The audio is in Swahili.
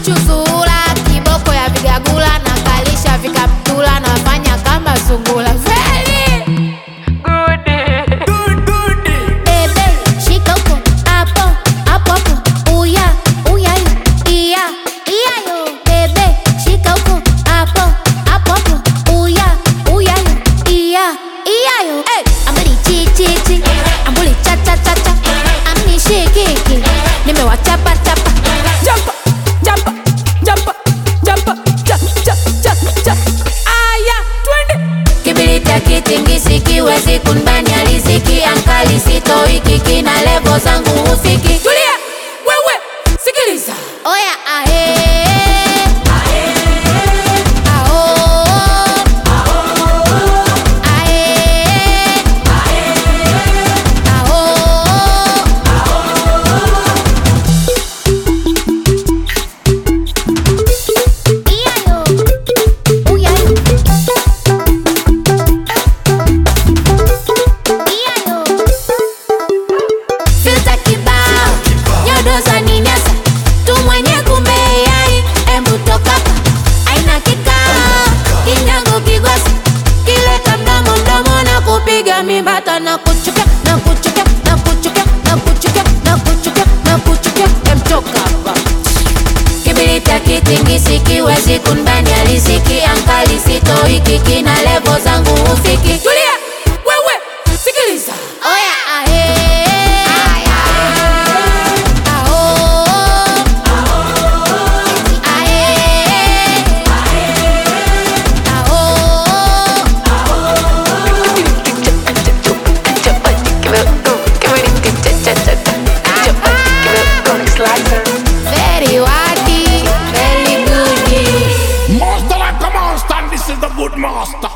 chuzula, kiboko ya vigagula, na kalisha vikaptula, nafanya kama sungula. Very good. Bebe, shika uko, hapo, hapo hapo. Uya, uya yo, iya, iya yo. Bebe, shika uko, hapo, hapo hapo. Uya, uya yo, iya, iya yo. Hey, ambuli chi chi chi, ambuli cha cha cha cha, amni shikiki, nimewachapa chapa. Jump, jump, jump, jump, cha cha cha cha. Aya, twende. Kibiriti akitingisi kiwezi kunbani aliziki ankali sitoi kiki na levo zangu ufiki. Tulia, wewe, sikiliza. Oya ahe, ahe, aho, ahe, aho, iya yo, uya yo, iya yo. Filter kibao, nyodo za ninyasa, tu mwenye kumbe yai, embu toka hapa. Aina kikao, kinyango kigosi, kileta mdomo mdomo na kupiga mibata na kuchukia, na kuchukia, na kuchukia, na kuchukia, na kuchukia, na kuchukia, emtoka hapa. Kibiriti akitingisi kiwezi kunbani aliziki ankali sitoi kiki na levo zangu ufiki. Tulia, wewe, sikiliza. Oya ahe, aho, ahe, aho. Very wadi, very good. Master like a monster, and this is the good master.